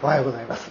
おはようございます。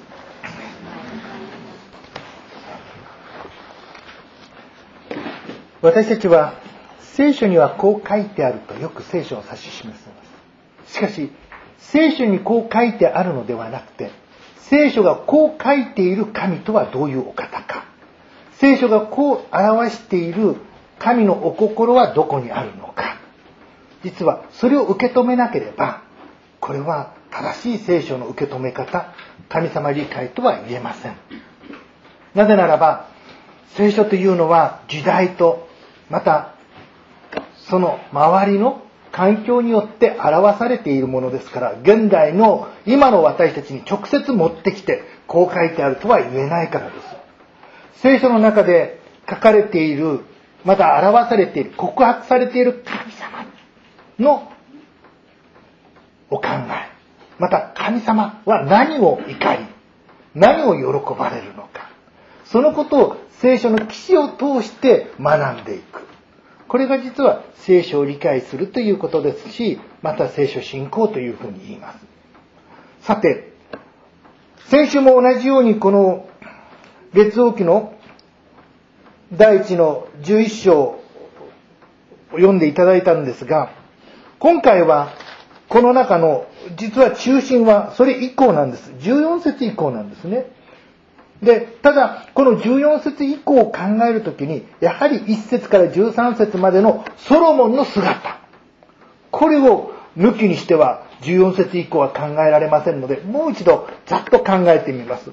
私たちは聖書にはこう書いてあるとよく聖書を指し示します。しかし聖書にこう書いてあるのではなくて、聖書がこう書いている神とはどういうお方か、聖書がこう表している神のお心はどこにあるのか、実はそれを受け止めなければ、これは正しい聖書の受け止め方、神様理解とは言えません。なぜならば、聖書というのは時代と、またその周りの環境によって表されているものですから、現代の今の私たちに直接持ってきてこう書いてあるとは言えないからです。聖書の中で書かれている、また表されている、告白されている神様のお考え、また神様は何を怒り、何を喜ばれるのか、そのことを聖書の記事を通して学んでいく。これが実は聖書を理解するということですし、また聖書信仰というふうに言います。さて、先週も同じようにこの列王記の第一の11章を読んでいただいたんですが、今回はこの中の実は中心はそれ以降なんです。14節以降なんですね。で、ただこの14節以降を考えるときに、やはり1節から13節までのソロモンの姿、これを抜きにしては14節以降は考えられませんので、もう一度ざっと考えてみます。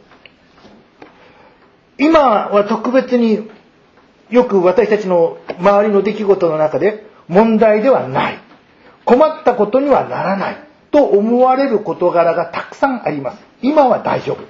今は特別によく私たちの周りの出来事の中で問題ではない、困ったことにはならないと思われる事柄がたくさんあります。今は大丈夫。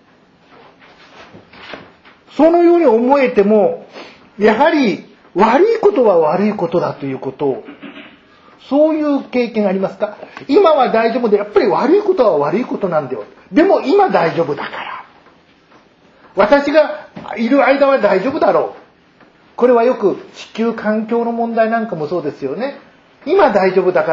そのように思えても、やはり悪いことは悪いことだということを、そういう経験ありますか？今は大丈夫で、やっぱり悪いことは悪いことなんだよ。でも今大丈夫だから。私がいる間は大丈夫だろう。これはよく地球環境の問題なんかもそうですよね。今大丈夫だから、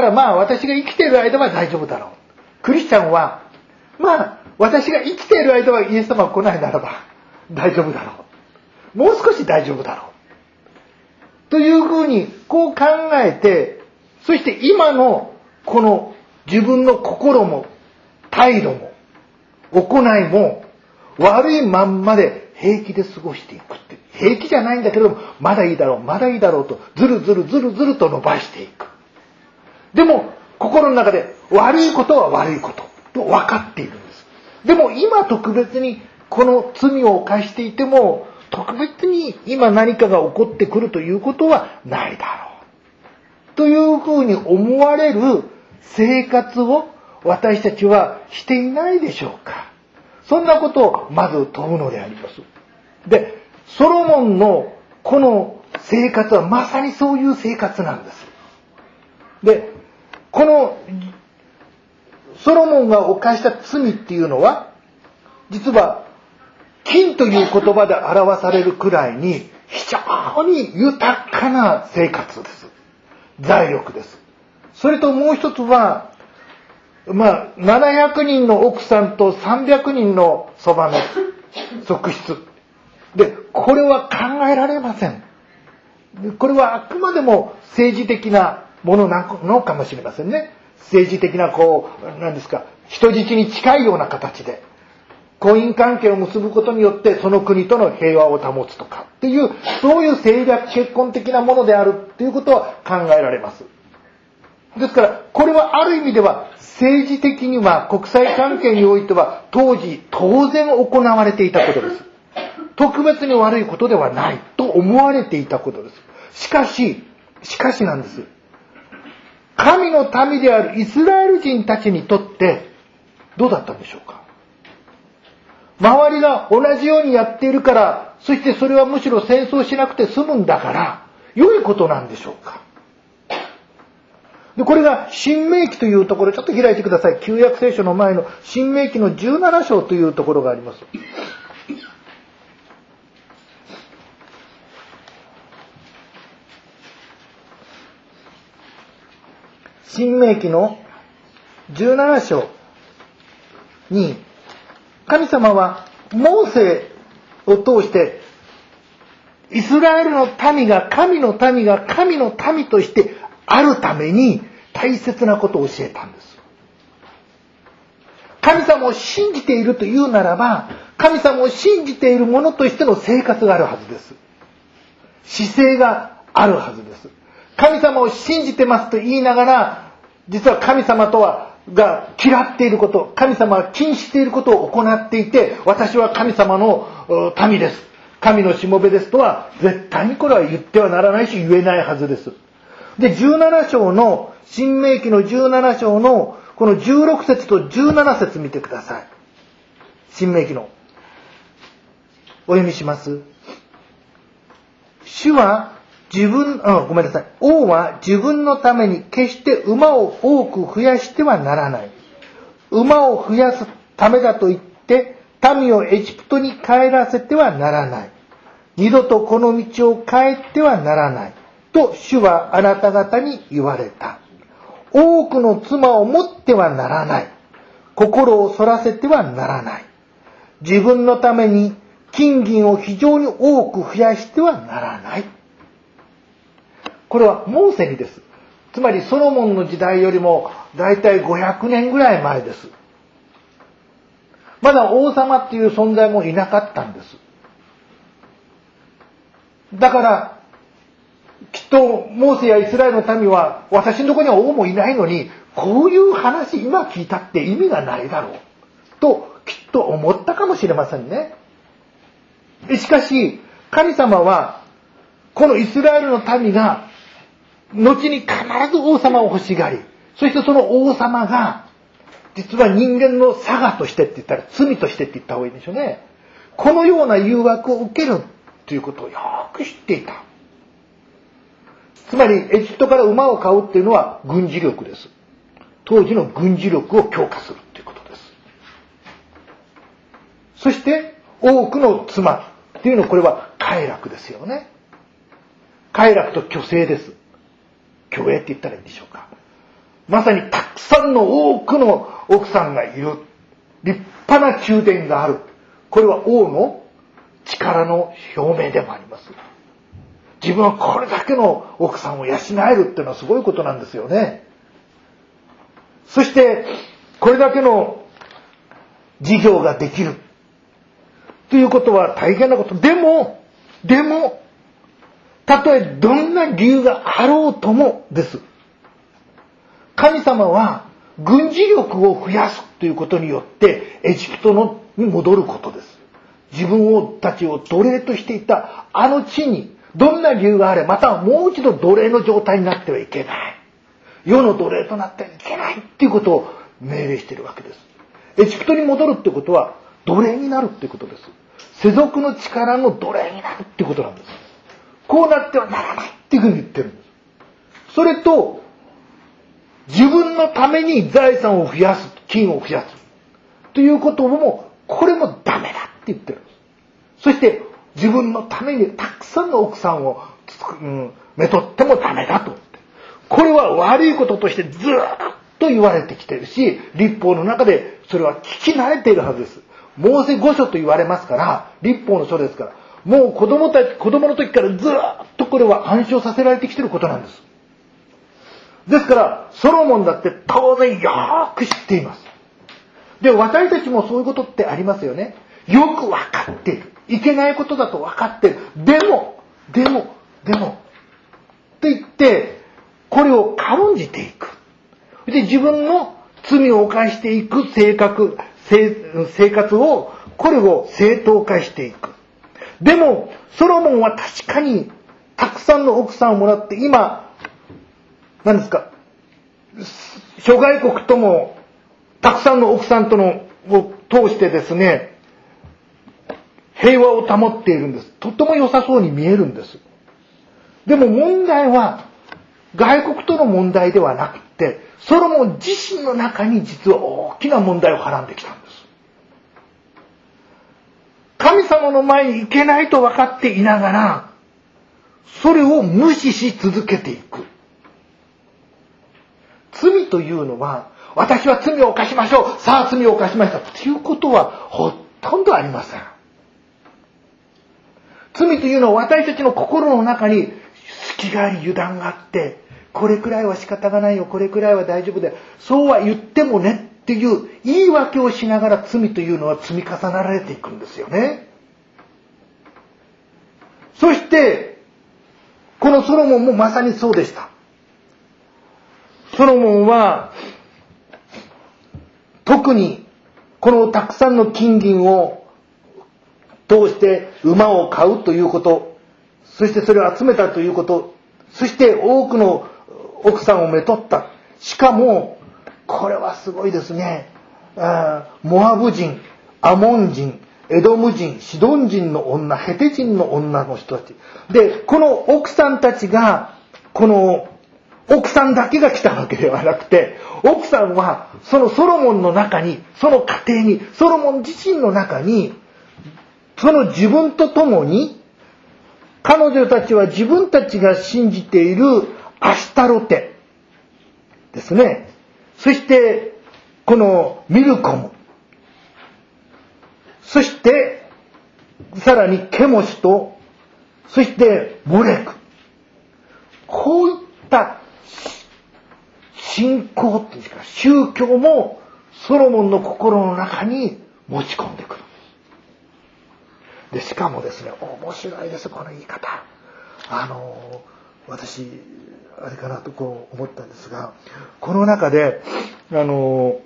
まあ私が生きている間は大丈夫だろう。クリスチャンは、まあ私が生きている間はイエス様が来ないならば大丈夫だろう。もう少し大丈夫だろう。というふうにこう考えて、そして今のこの自分の心も態度も行いも悪いまんまで平気で過ごしていくって。平気じゃないんだけども、まだいいだろう、まだいいだろうとずるずると伸ばしていく。でも心の中で悪いことは悪いことと分かっているんです。でも今特別にこの罪を犯していても、特別に今何かが起こってくるということはないだろうというふうに思われる生活を私たちはしていないでしょうか。そんなことをまず問うのであります。で、ソロモンのこの生活はまさにそういう生活なんです。で、このソロモンが犯した罪っていうのは、実は金という言葉で表されるくらいに非常に豊かな生活です。財力です。それともう一つは、700人の奥さんと300人のそばめ、側室。で、これは考えられません。これはあくまでも政治的なものなのかもしれませんね。政治的な人質に近いような形で婚姻関係を結ぶことによってその国との平和を保つとかっていう、そういう政略結婚的なものであるっていうことは考えられます。ですからこれはある意味では政治的には国際関係においては当時当然行われていたことです。特別に悪いことではないと思われていたことです。しかしなんです。神の民であるイスラエル人たちにとってどうだったんでしょうか。周りが同じようにやっているから、そしてそれはむしろ戦争しなくて済むんだから良いことなんでしょうか。で、これが新明記というところ、ちょっと開いてください。旧約聖書の前の新明記の17章というところがあります。新明記の17章に、神様はモーセを通してイスラエルの民が神の民としてあるために大切なことを教えたんです。神様を信じているというならば、神様を信じている者としての生活があるはずです。姿勢があるはずです。神様を信じてますと言いながら、実は神様が嫌っていること、神様が禁止していることを行っていて、私は神様の民です、神のしもべですとは絶対にこれは言ってはならないし言えないはずです。で、17章の新明記の17章のこの16節と17節見てください。新明記のお読みします。王は自分のために決して馬を多く増やしてはならない。馬を増やすためだと言って民をエジプトに帰らせてはならない。二度とこの道を帰ってはならない。と主はあなた方に言われた。多くの妻を持ってはならない。心をそらせてはならない。自分のために金銀を非常に多く増やしてはならない。これはモーセにです。つまりソロモンの時代よりもだいたい500年ぐらい前です。まだ王様っていう存在もいなかったんです。だからきっとモーセやイスラエルの民は、私のところには王もいないのにこういう話今聞いたって意味がないだろうときっと思ったかもしれませんね。しかし神様はこのイスラエルの民が後に必ず王様を欲しがり、そしてその王様が実は人間の性としてって言ったら罪としてって言った方がいいでしょうね。このような誘惑を受けるということをよく知っていた。つまりエジプトから馬を買うっていうのは軍事力です。当時の軍事力を強化するということです。そして多くの妻っていうのはこれは快楽ですよね。快楽と虚勢です。虚栄って言ったらいいんでしょうか。まさにたくさんの多くの奥さんがいる。立派な宮殿がある。これは王の力の表明でもあります。自分はこれだけの奥さんを養えるっていうのはすごいことなんですよね。そしてこれだけの事業ができるということは大変なこと。でもたとえどんな理由があろうともです。神様は軍事力を増やすということによってエジプトに戻ることです。自分たちを奴隷としていたあの地にどんな理由があれ、またはもう一度奴隷の状態になってはいけない。世の奴隷となってはいけないっていうことを命令しているわけです。エジプトに戻るってことは奴隷になるってことです。世俗の力の奴隷になるってことなんです。こうなってはならないっていうふうに言ってるんです。それと自分のために財産を増やす、金を増やすということもこれもダメだって言ってるんです。そして自分のためにたくさんの奥さんをめとってもダメだと。これは悪いこととしてずっと言われてきているし、律法の中でそれは聞き慣れているはずです。モーセ5書と言われますから、律法の書ですから、もう子供の時からずっとこれは暗唱させられてきていることなんです。ですからソロモンだって当然よく知っています。で、私たちもそういうことってありますよね。よく分かっている。いけないことだと分かっている。でもと言ってこれを軽んじていく。で、自分の罪を犯していく生活をこれを正当化していく。でもソロモンは確かにたくさんの奥さんをもらって今何ですか、諸外国ともたくさんの奥さんとのを通してですね、平和を保っているんです。とっても良さそうに見えるんです。でも問題は外国との問題ではなくて、ソロモン自身の中に実は大きな問題をはらんできたんです。神様の前に行けないと分かっていながら、それを無視し続けていく。罪というのは私は罪を犯しましょう。さあ罪を犯しましたということはほとんどありません。罪というのは私たちの心の中に隙があり油断があって、これくらいは仕方がないよ、これくらいは大丈夫だよ、そうは言ってもねっていう言い訳をしながら罪というのは積み重ねられていくんですよね。そしてこのソロモンもまさにそうでした。ソロモンは特にこのたくさんの金銀を通して馬を買うということ、そしてそれを集めたということ、そして多くの奥さんをめとった。しかもこれはすごいですね。モアブ人、アモン人、エドム人、シドン人の女、ヘテ人の女の人たちで、この奥さんたちが、この奥さんだけが来たわけではなくて、奥さんはそのソロモンの中に、その家庭に、ソロモン自身の中に、その自分と共に、彼女たちは自分たちが信じているアシタロテですね。そしてこのミルコム、そしてさらにケモシと、そしてモレク、こういった信仰っていうか宗教もソロモンの心の中に持ち込んでくる。でしかもですね、面白いです、この言い方。私あれかなとこう思ったんですが、この中で2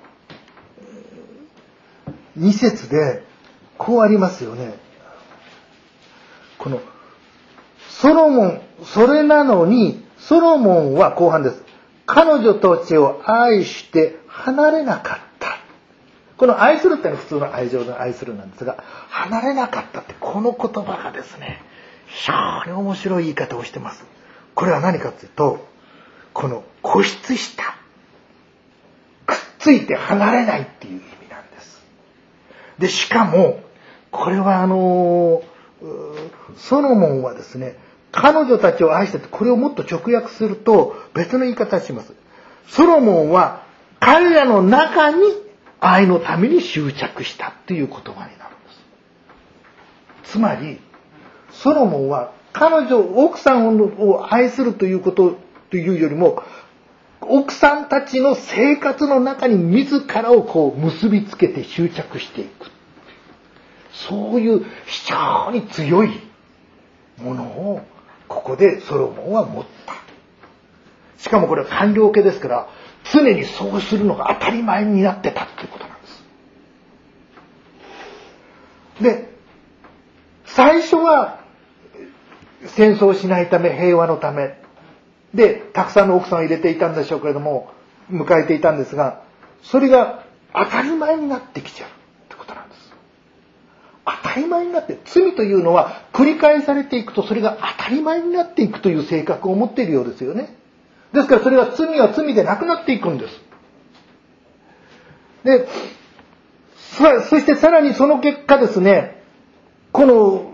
節でこうありますよね。このソロモン、それなのにソロモンは後半です。彼女たちを愛して離れなかった。この愛するってのは普通の愛情の愛するなんですが、離れなかったってこの言葉がですね、非常に面白い言い方をしてます。これは何かというと、この固執した、くっついて離れないっていう意味なんです。でしかもこれはソロモンはですね、彼女たちを愛してて、これをもっと直訳すると別の言い方をします。ソロモンは彼らの中に愛のために執着したという言葉になるんです。つまりソロモンは奥さんを愛するということというよりも、奥さんたちの生活の中に自らをこう結びつけて執着していく、そういう非常に強いものをここでソロモンは持った。しかもこれは官僚家ですから、常にそうするのが当たり前になってたということなんです。で、最初は戦争しないため、平和のためでたくさんの奥さんを入れていたんでしょうけれども、迎えていたんですが、それが当たり前になってきちゃうってことなんです。当たり前になって、罪というのは繰り返されていくと、それが当たり前になっていくという性格を持っているようですよね。ですからそれは罪は罪でなくなっていくんです。で、そしてさらにその結果ですね、この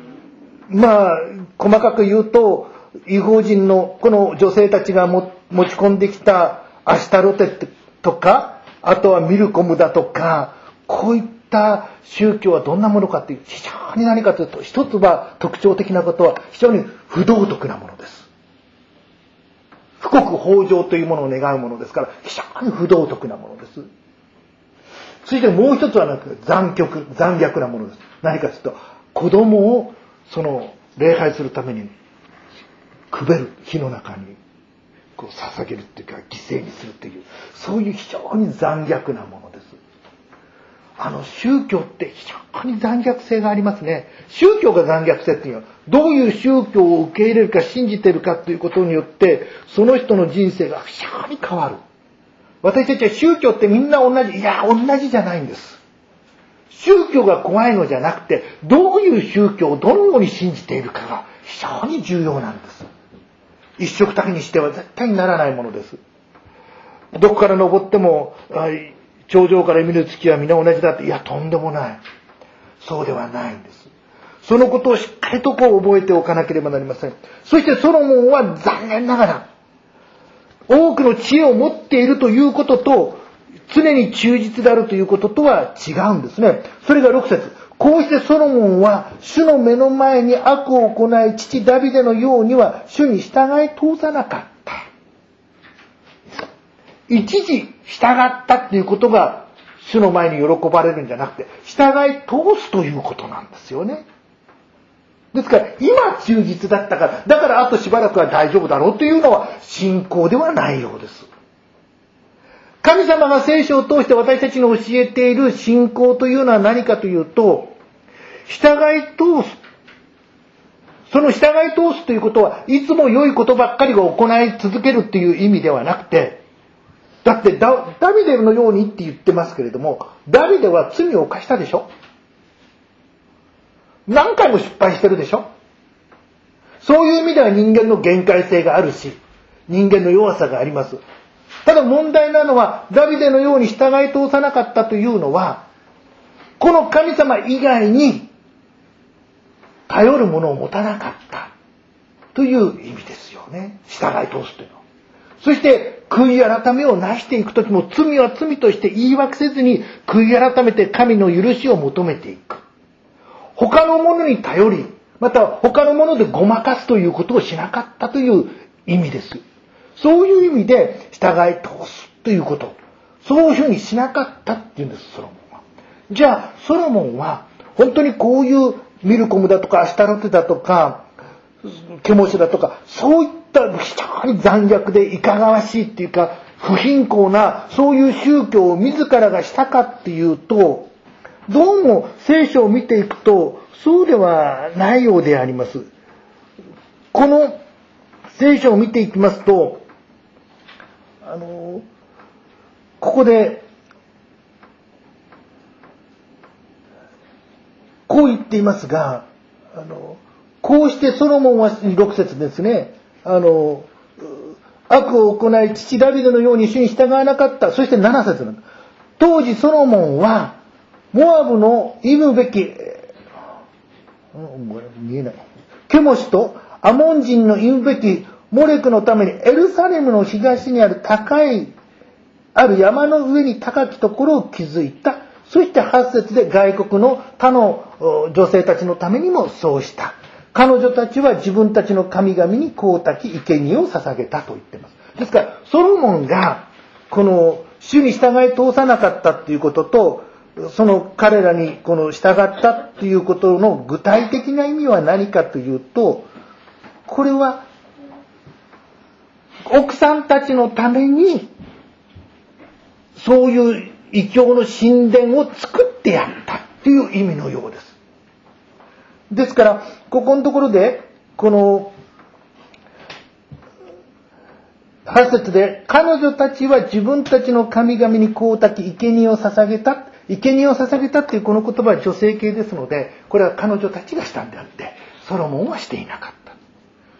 細かく言うと、異邦人のこの女性たちが持ち込んできたアシタロテとか、あとはミルコムだとか、こういった宗教はどんなものかっていう、非常に何かというと、一つは特徴的なことは非常に不道徳なものです。富国豊穣というものを願うものですから、非常に不道徳なものです。そしてもう一つは残虐なものです。何かというと、子供をその礼拝するためにくべる火の中にこう捧げるっていうか、犠牲にするっていう、そういう非常に残虐なものです。宗教って非常に残虐性がありますね。宗教が残虐性っていうのは、どういう宗教を受け入れるか信じてるかということによって、その人の人生が非常に変わる。私たちは宗教ってみんな同じ、いや同じじゃないんです。宗教が怖いのじゃなくて、どういう宗教をどのように信じているかが非常に重要なんです。一色だけにしては絶対にならないものです。どこから登っても頂上から見る月は皆同じだって、いやとんでもない、そうではないんです。そのことをしっかりと覚えておかなければなりません。そしてソロモンは残念ながら多くの知恵を持っているということと、常に忠実であるということとは違うんですね。それが6節。こうしてソロモンは主の目の前に悪を行い、父ダビデのようには主に従い通さなかった。一時従ったっていうことが主の前に喜ばれるんじゃなくて、従い通すということなんですよね。ですから今忠実だったから、だからあとしばらくは大丈夫だろうというのは信仰ではないようです。神様が聖書を通して私たちに教えている信仰というのは何かというと、従い通す。その従い通すということはいつも良いことばっかりを行い続けるっていう意味ではなくて、だってダビデのようにって言ってますけれども、ダビデは罪を犯したでしょ。何回も失敗してるでしょ。そういう意味では人間の限界性があるし、人間の弱さがあります。ただ問題なのは、ダビデのように従い通さなかったというのは、この神様以外に頼るものを持たなかったという意味ですよね。従い通すというのは。そして悔い改めをなしていくときも、罪は罪として言い訳せずに悔い改めて神の許しを求めていく。他のものに頼り、また他のものでごまかすということをしなかったという意味です。そういう意味で従い通すということ。そういうふうにしなかったっていうんです、ソロモンは。じゃあ、ソロモンは本当にこういうミルコムだとかアシタロテだとかケモシだとか、そういった非常に残虐でいかがわしいっていうか不貧困なそういう宗教を自らがしたかっていうと、どうも聖書を見ていくとそうではないようであります。この聖書を見ていきますと、ここでこう言っていますが、こうしてソロモンは6節ですね、悪を行い父ダビデのように主に従わなかった。そして7節なんだ。当時ソロモンはモアブの忌むべき見えないケモシとアモン人の忌むべきモレクのためにエルサレムの東にあるある山の上に高きところを築いた。そして8節で外国の他の女性たちのためにもそうした。彼女たちは自分たちの神々に香焚き生贄を捧げたと言っています。ですからソロモンがこの主に従い通さなかったっていうことと、その彼らにこの従ったっていうことの具体的な意味は何かというと、これは奥さんたちのためにそういう異教の神殿を作ってやったっていう意味のようです。ですからここのところでこの8節で彼女たちは自分たちの神々に香焚き生贄を捧げた。生贄を捧げたっていうこの言葉は女性形ですので、これは彼女たちがしたんであってソロモンはしていなかった。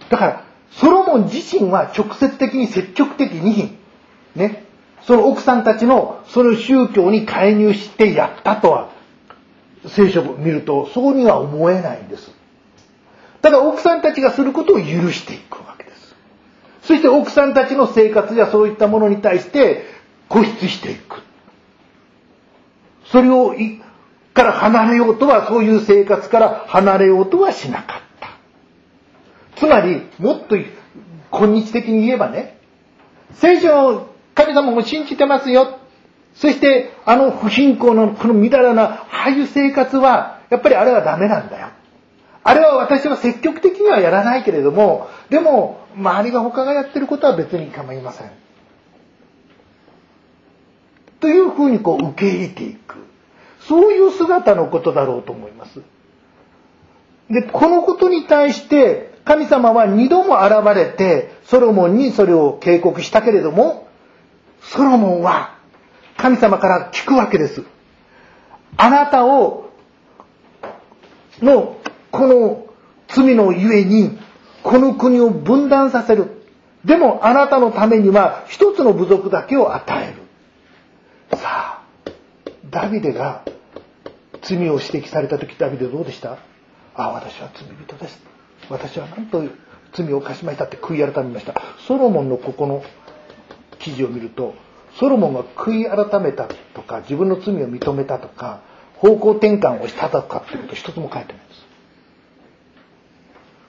だからソロモン自身は直接的に積極的にね、その奥さんたちのその宗教に介入してやったとは聖書を見るとそうには思えないんです。ただ奥さんたちがすることを許していくわけです。そして奥さんたちの生活やそういったものに対して固執していく。それをから離れようとは、そういう生活から離れようとはしなかった。つまりもっと今日的に言えばね、聖書を神様も信じてますよ。そして不貧困のこのみだらなああいう生活はやっぱりあれはダメなんだよ。あれは私は積極的にはやらないけれども、でも周りが他がやってることは別に構いません。というふうに受け入れていく。そういう姿のことだろうと思います。で、このことに対して神様は2度も現れてソロモンにそれを警告したけれども、ソロモンは神様から聞くわけです。あなたのこの罪のゆえにこの国を分断させる。でもあなたのためには一つの部族だけを与える。さあ、ダビデが罪を指摘された時、ダビデどうでした？私は罪人です。私はなんと罪を犯しましたって悔い改めました。ソロモンのここの記事を見ると、ソロモンが悔い改めたとか、自分の罪を認めたとか、方向転換をしたとかっていうこと一つも書いてないんです。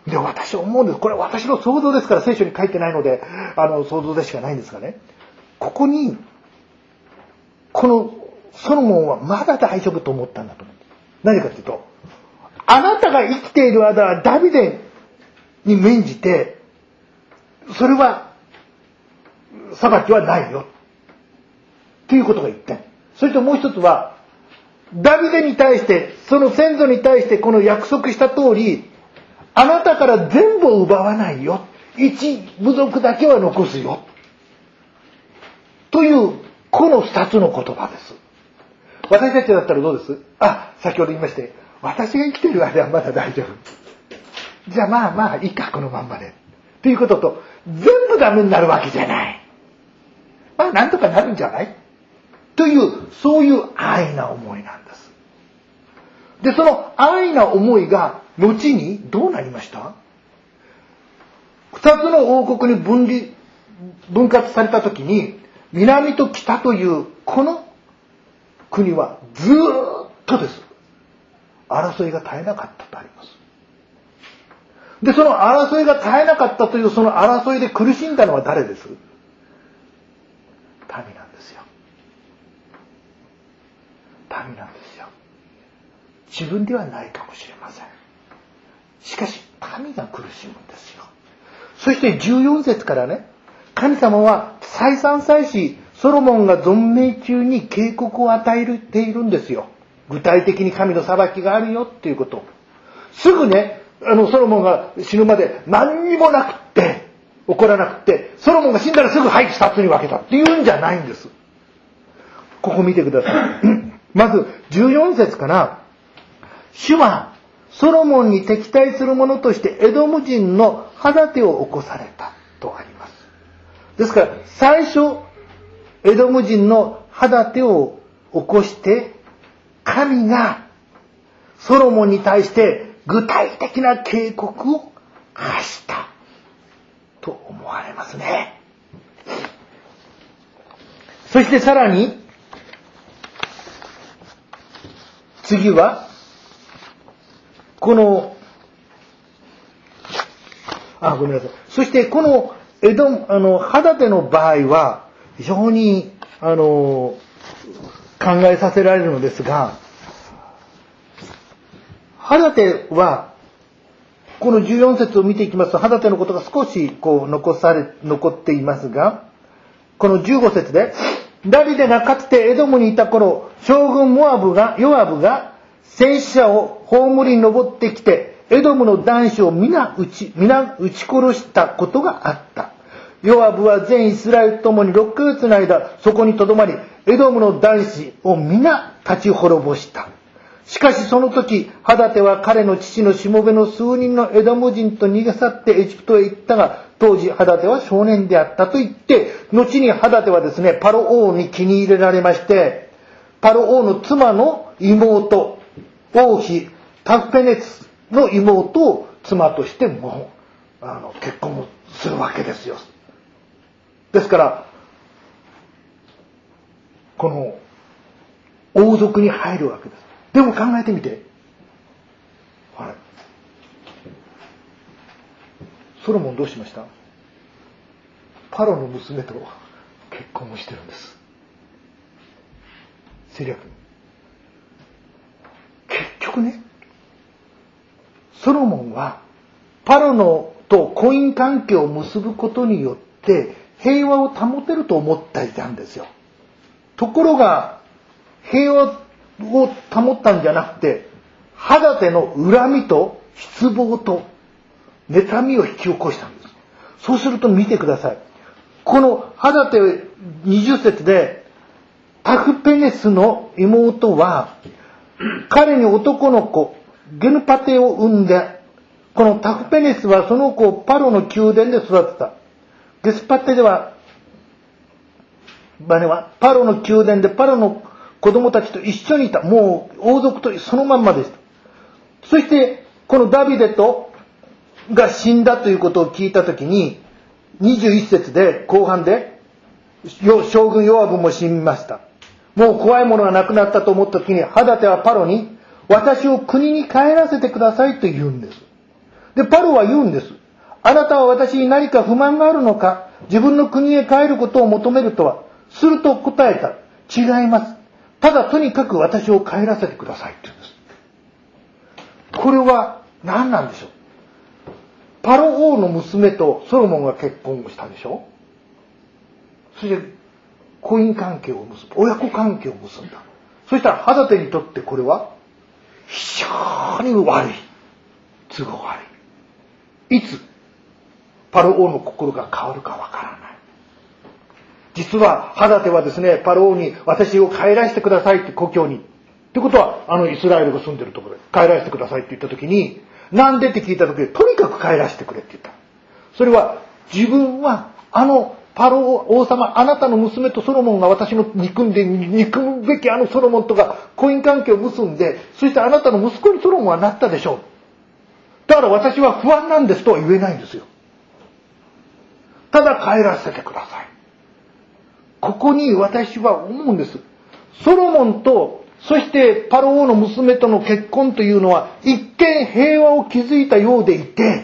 で、私思うんです。これ私の想像ですから、聖書に書いてないので、想像でしかないんですがね。ここに、このソロモンはまだ大丈夫と思ったんだと思う。何かというと、あなたが生きている間、ダビデに免じて、それは、裁きはないよ。ということが言って。それともう一つは、ダビデに対して、その先祖に対してこの約束した通り、あなたから全部を奪わないよ。一部族だけは残すよ。という、この二つの言葉です。私たちだったらどうです？先ほど言いまして、私が生きている間はまだ大丈夫。じゃあまあいいか、このまんまで。ということと、全部ダメになるわけじゃない。なんとかなるんじゃない？という、そういう安易な思いなんです。で、その安易な思いが、後にどうなりました？二つの王国に分割されたときに、南と北という、この国はずーっとです。争いが絶えなかったとあります。で、その争いが絶えなかったという、その争いで苦しんだのは誰です？民なんですよ。民なんですよ。自分ではないかもしれません。しかし、民が苦しむんですよ。そして14節からね、神様は再三再四、ソロモンが存命中に警告を与えているんですよ。具体的に神の裁きがあるよっていうこと。すぐね、ソロモンが死ぬまで何にもなくって、起こらなくって、ソロモンが死んだらすぐ二つに分けたっていうんじゃないんです。ここ見てください。まず14節から、主はソロモンに敵対する者としてエドム人の肌手を起こされたとあります。ですから最初エドム人の肌手を起こして神がソロモンに対して具体的な警告を発したと思われますね。そしてさらに次はこのごめんなさい。そしてこの肌手の場合は非常に考えさせられるのですが、肌手はこの14節を見ていきますと、肌手のことが少し残っていますが、この15節で、ダビデがかつてエドムにいた頃、将軍ヨアブが戦死者を葬りに登ってきて、エドムの男子を皆撃ち殺したことがあった。ヨアブは全イスラエルともに6ヶ月の間、そこに留まり、エドムの男子を皆立ち滅ぼした。しかしその時、肌手は彼の父のしもべの数人のエドム人と逃げ去ってエジプトへ行ったが、当時肌手は少年であったと言って、後に肌手はですね、パロ王に気に入れられまして、パロ王の妻の妹、王妃タフペネツの妹を妻としても結婚をするわけですよ。ですからこの王族に入るわけです。でも考えてみて、ソロモンどうしました？パロの娘と結婚をしてるんです。セリア君、結局ね、ソロモンはパロのと婚姻関係を結ぶことによって平和を保てると思っていたんですよ。ところが平和を保ったんじゃなくて、肌手の恨みと失望と妬みを引き起こしたんです。そうすると見てください。この肌手20節で、タフペネスの妹は彼に男の子ゲヌパテを産んで、このタフペネスはその子をパロの宮殿で育てた。ゲスパテではパロの宮殿でパロの子供たちと一緒にいた。もう王族とそのまんまでした。そしてこのダビデが死んだということを聞いたときに、21節で後半で、 将軍ヨアブも死にました。もう怖いものがなくなったと思った時に、ハダテはパロに、私を国に帰らせてくださいと言うんです。で、パロは言うんです。あなたは私に何か不満があるのか、自分の国へ帰ることを求めるとは。すると答えた。違います。ただとにかく私を帰らせてくださいって言うんです。これは何なんでしょう。パロ王の娘とソロモンが結婚をしたでしょ。そして婚姻関係を結ぶ、親子関係を結んだ。そしたらハダテにとってこれは非常に悪い、都合悪い。いつパロ王の心が変わるかわからない。実はハダテはですね、パロ王に私を帰らせてくださいって故郷に。ってことはイスラエルが住んでるところで帰らせてくださいって言った時に、なんでって聞いた時に、とにかく帰らせてくれって言った。それは自分はパロ王様、あなたの娘とソロモンが私の憎むべきソロモンとか婚姻関係を結んで、そしてあなたの息子にソロモンはなったでしょう。だから私は不安なんですとは言えないんですよ。ただ帰らせてください。ここに私は思うんです。ソロモンと、そしてパロ王の娘との結婚というのは一見平和を築いたようでいて、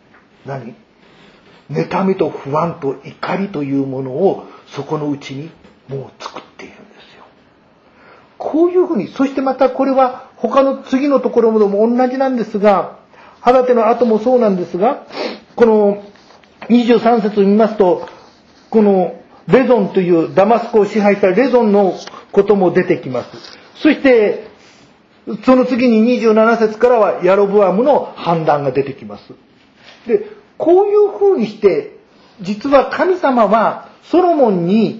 妬みと不安と怒りというものをそこのうちにもう作っているんですよ。こういうふうに、そしてまたこれは他の次のところも同じなんですが、ハダテの後もそうなんですが、この23節を見ますと、このレゾンというダマスコを支配したレゾンのことも出てきます。そしてその次に27節からはヤロブアムの反乱が出てきます。で、こういうふうにして、実は神様はソロモンに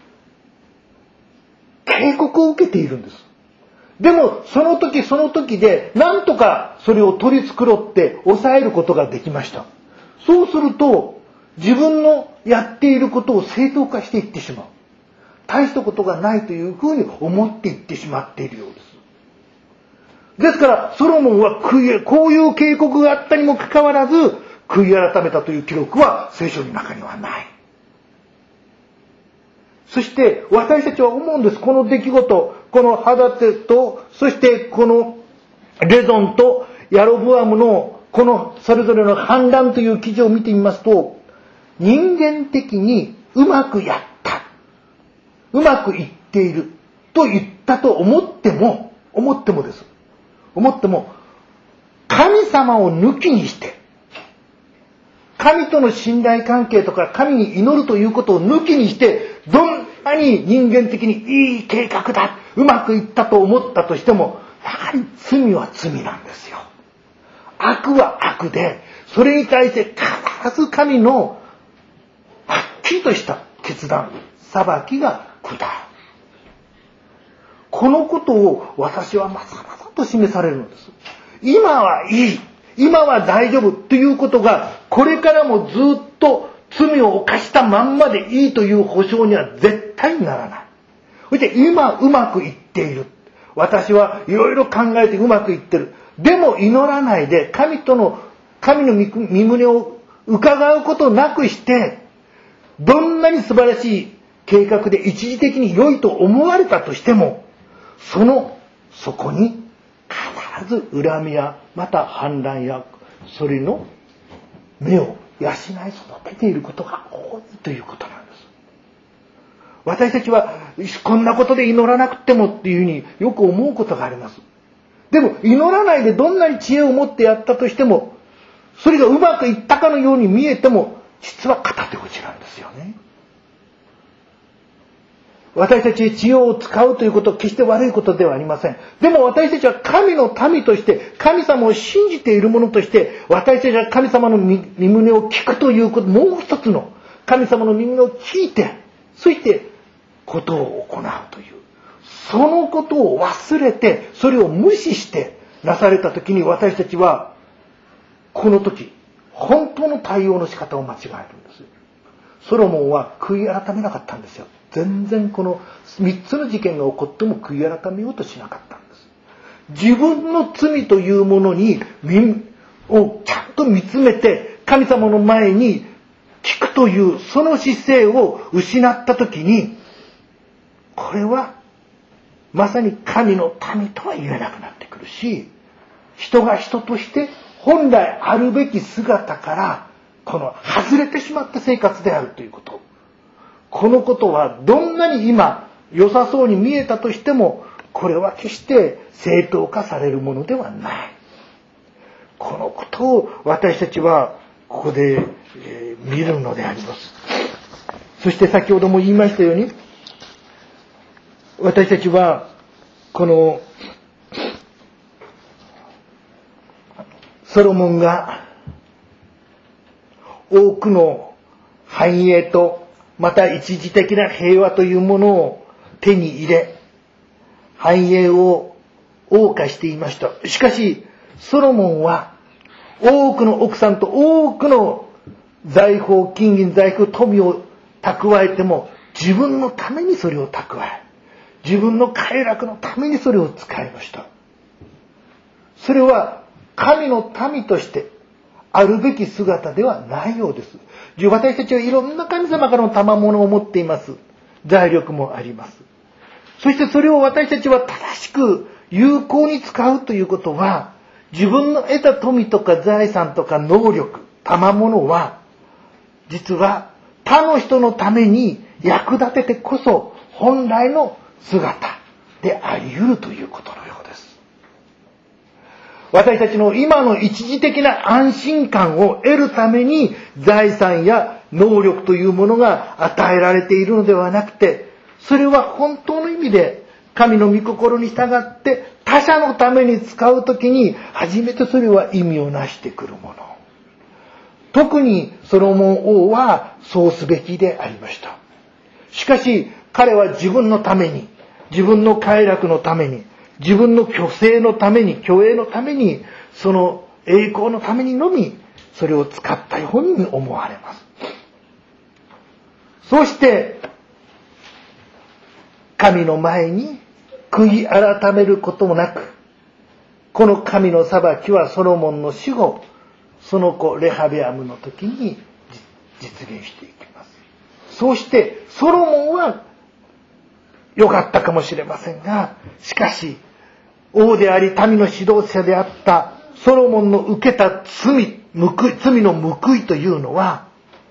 警告を受けているんです。でもその時その時でなんとかそれを取り繕って抑えることができました。そうすると自分のやっていることを正当化していってしまう。大したことがないというふうに思っていってしまっているようです。ですからソロモンはこういう警告があったにもかかわらず悔い改めたという記録は聖書の中にはない。そして私たちは思うんです。この出来事、このハダテと、そしてこのレゾンとヤロブアムのこのそれぞれの反乱という記事を見てみますと、人間的にうまくやった、うまくいっていると言ったと思っても神様を抜きにして、神との信頼関係とか神に祈るということを抜きにして、どんなに人間的にいい計画だ、うまくいったと思ったとしても、やはり罪は罪なんですよ。悪は悪で、それに対して必ず神のはっきりとした決断、裁きが下る。このことを私はまざまざと示されるのです。今はいい、今は大丈夫ということが、これからもずっと罪を犯したまんまでいいという保証には絶対にならない。そして今うまくいっている。私はいろいろ考えてうまくいってる。でも祈らないで神の御胸を伺うことなくして、どんなに素晴らしい計画で一時的に良いと思われたとしても、そこに必ず恨みやまた反乱やそれの目を養い育てていることが多いということなんです。私たちはこんなことで祈らなくてもっていうふうによく思うことがあります。でも祈らないでどんなに知恵を持ってやったとしても、それがうまくいったかのように見えても実は片手落ちなんですよね。私たち知恵を使うということは決して悪いことではありません。でも私たちは神の民として、神様を信じている者として、私たちは神様の御胸を聞くということ、もう一つの神様の御胸を聞いて、そしてことを行うという、そのことを忘れて、それを無視してなされた時に、私たちはこの時本当の対応の仕方を間違えるんです。ソロモンは悔い改めなかったんですよ。全然この3つの事件が起こっても悔い改めようとしなかったんです。自分の罪というものをちゃんと見つめて、神様の前に聞くというその姿勢を失ったときに、これはまさに神の民とは言えなくなってくるし、人が人として本来あるべき姿からこの外れてしまった生活であるということ。このことはどんなに今良さそうに見えたとしても、これは決して正当化されるものではない。このことを私たちはここで見るのであります。そして先ほども言いましたように、私たちはこのソロモンが多くの繁栄とまた一時的な平和というものを手に入れ、繁栄を謳歌していました。しかしソロモンは多くの奥さんと多くの財宝、金銀財宝、富を蓄えても、自分のためにそれを蓄え、自分の快楽のためにそれを使いました。それは神の民としてあるべき姿ではないようです。私たちはいろんな神様からの賜物を持っています。財力もあります。そしてそれを私たちは正しく有効に使うということは、自分の得た富とか財産とか能力、賜物は、実は他の人のために役立ててこそ本来の姿であり得るということのようです。私たちの今の一時的な安心感を得るために財産や能力というものが与えられているのではなくて、それは本当の意味で神の御心に従って他者のために使うときに初めてそれは意味をなしてくるもの。特にソロモン王はそうすべきでありました。しかし彼は自分のために、自分の快楽のために、自分の虚勢のために、虚栄のために、その栄光のためにのみそれを使ったように思われます。そして神の前に悔い改めることもなく、この神の裁きはソロモンの死後、その子レハベアムの時に実現していきます。そうしてソロモンは良かったかもしれませんが、しかし王であり民の指導者であったソロモンの受けた罪の報いというのは、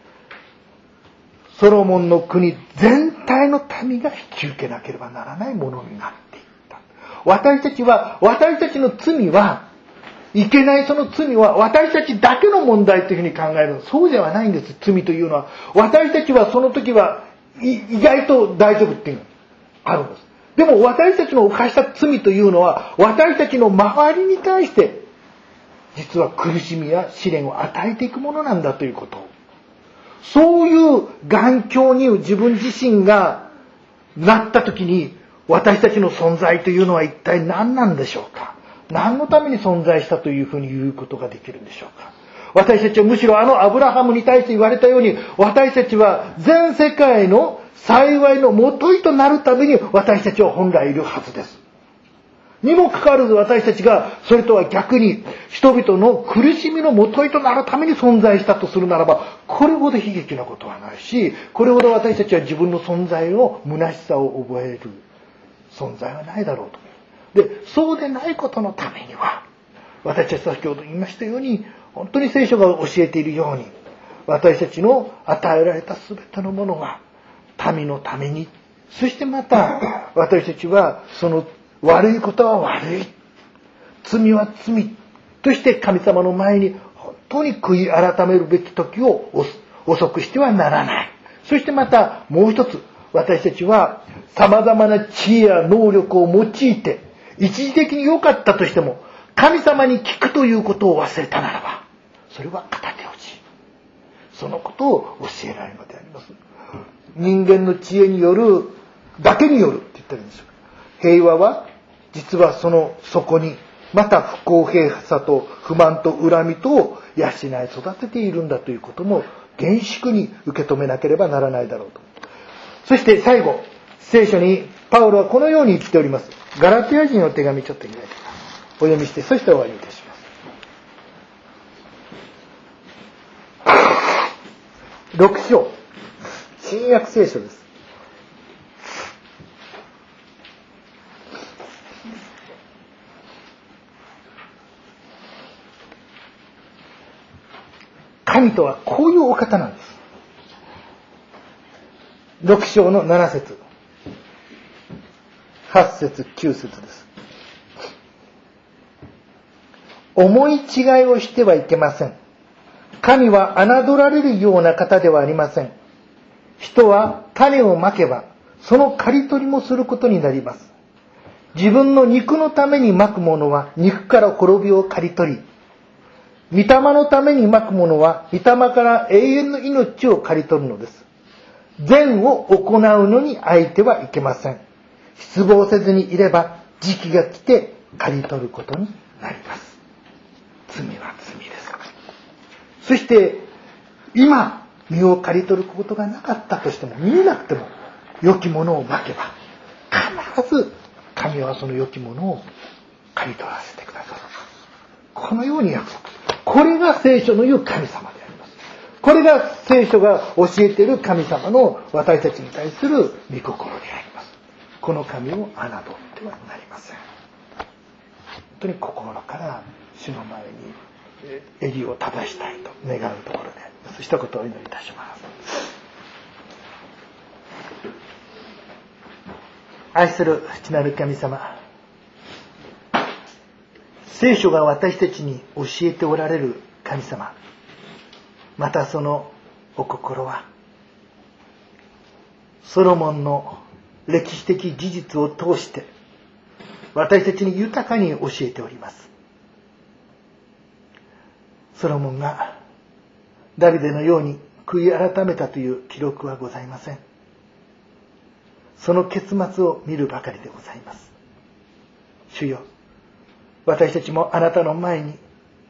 ソロモンの国全体の民が引き受けなければならないものになっていった。私たちの罪はいけない、その罪は私たちだけの問題というふうに考える。そうではないんです。罪というのは私たちはその時は意外と大丈夫っていうのがあるんです。でも私たちの犯した罪というのは私たちの周りに対して実は苦しみや試練を与えていくものなんだということを、そういう頑境に自分自身がなった時に、私たちの存在というのは一体何なんでしょうか。何のために存在したというふうに言うことができるんでしょうか。私たちはむしろアブラハムに対して言われたように、私たちは全世界の幸いのもといとなるために私たちは本来いるはずです。にもかかわらず私たちがそれとは逆に人々の苦しみのもといとなるために存在したとするならば、これほど悲劇なことはないし、これほど私たちは自分の存在を虚しさを覚える存在はないだろうと。で、そうでないことのためには、私たち先ほど言いましたように、本当に聖書が教えているように、私たちの与えられた全てのものは民のために、そしてまた私たちはその悪いことは悪い、罪は罪として神様の前に本当に悔い改めるべき時を遅くしてはならない。そしてまたもう一つ、私たちは様々な知恵や能力を用いて一時的に良かったとしても神様に聞くということを忘れたならば、それは片手落ち、そのことを教えられるのであります。人間の知恵によるだけによるって言ったらいいんでしょうか。平和は実はそこにまた不公平さと不満と恨みとを養い育てているんだということも厳粛に受け止めなければならないだろうと。そして最後、聖書にパウロはこのように言っております。ガラテヤ人の手紙ちょっと開いてお読みして、そして終わりいたします。 6章、新約聖書です。神とはこういうお方なんです。6章の7節、8節、9節です。思い違いをしてはいけません。神は侮られるような方ではありません。人は種をまけば、その刈り取りもすることになります。自分の肉のためにまくものは肉から滅びを刈り取り、御霊のためにまくものは御霊から永遠の命を刈り取るのです。善を行うのにあいてはいけません。失望せずにいれば時期が来て刈り取ることになります。罪は罪です。そして今実を刈り取ることがなかったとしても、見えなくても良きものをまけば必ず神はその良きものを刈り取らせてくださる。このように約束。これが聖書の言う神様であります。これが聖書が教えている神様の私たちに対する御心であります。この神を侮ってはなりません。本当に心から主の前に襟を正したいと願うところであります。一言お祈りいたします。愛する父なる神様、聖書が私たちに教えておられる神様、またそのお心はソロモンの歴史的事実を通して私たちに豊かに教えております。ソロモンがダビデのように悔い改めたという記録はございません。その結末を見るばかりでございます。主よ、私たちもあなたの前に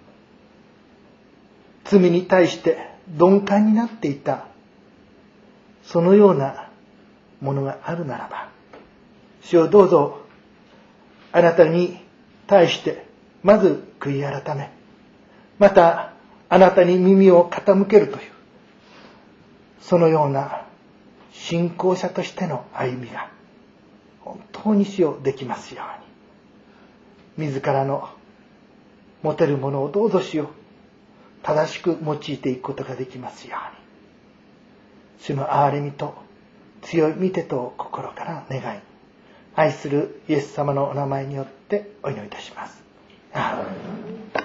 罪に対して鈍感になっていた、そのようなものがあるならば、主よ、どうぞあなたに対してまず悔い改め、またあなたに耳を傾けるという、そのような信仰者としての歩みが本当に主よできますように、自らの持てるものをどうぞ主よ正しく用いていくことができますように、主の憐れみと強い御手と心から願い、愛するイエス様のお名前によってお祈りいたします。アーメン。